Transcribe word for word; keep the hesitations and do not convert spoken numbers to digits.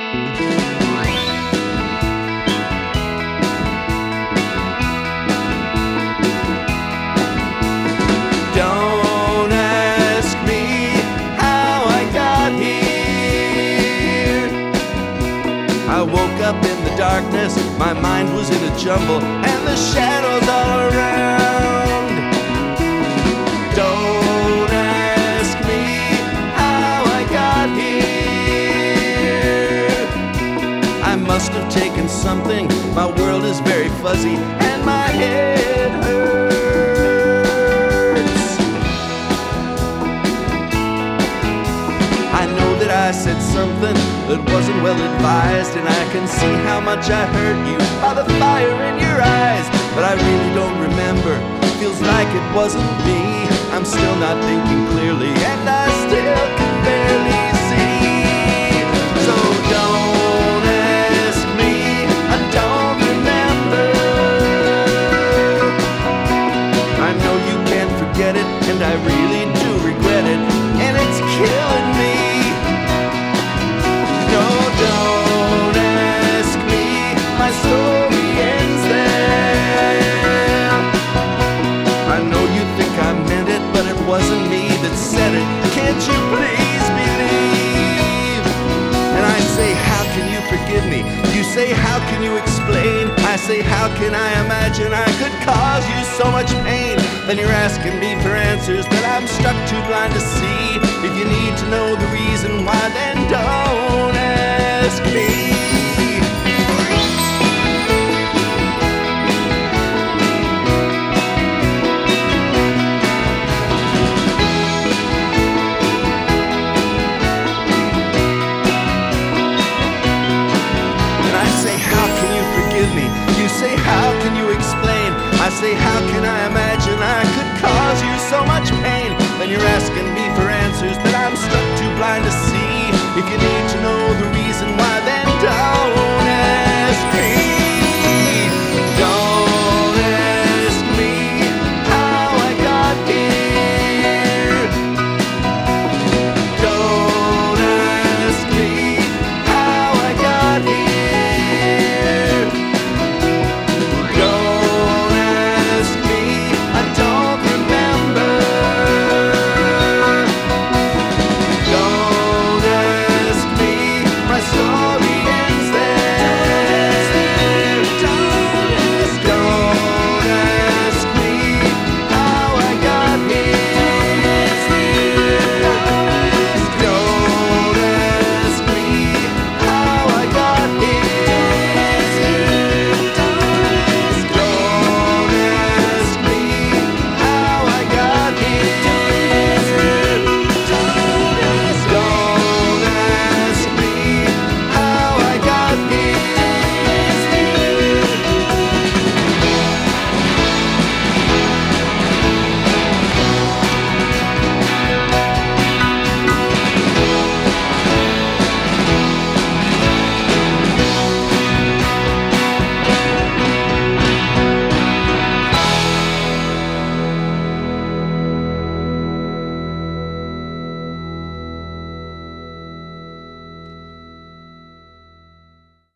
Don't ask me how I got here. I woke up in the darkness, my mind was in a jumble, and the shadows all around. Don't ask me how I got here. I must have taken something, my world is very fuzzy, and my head hurts. I know that I said something that wasn't well advised, and I can see how much I hurt you by the fire in your eyes. But I really don't remember, feels like it wasn't me. I'm still not thinking clearly, and I still can barely see. So don't ask me, I don't remember. I know you can't forget it, and I really do regret it, and it's killing me. No, don't ask me, my story ends there. I know you think I meant it, but it wasn't me that said it. Can't you please believe? And I say, how can you forgive me? You say, how can you explain? I say, how can I imagine I could cause you so much pain? Then you're asking me for answers that I'm stuck too blind to see. If you need to know the reason why, then don't ask me.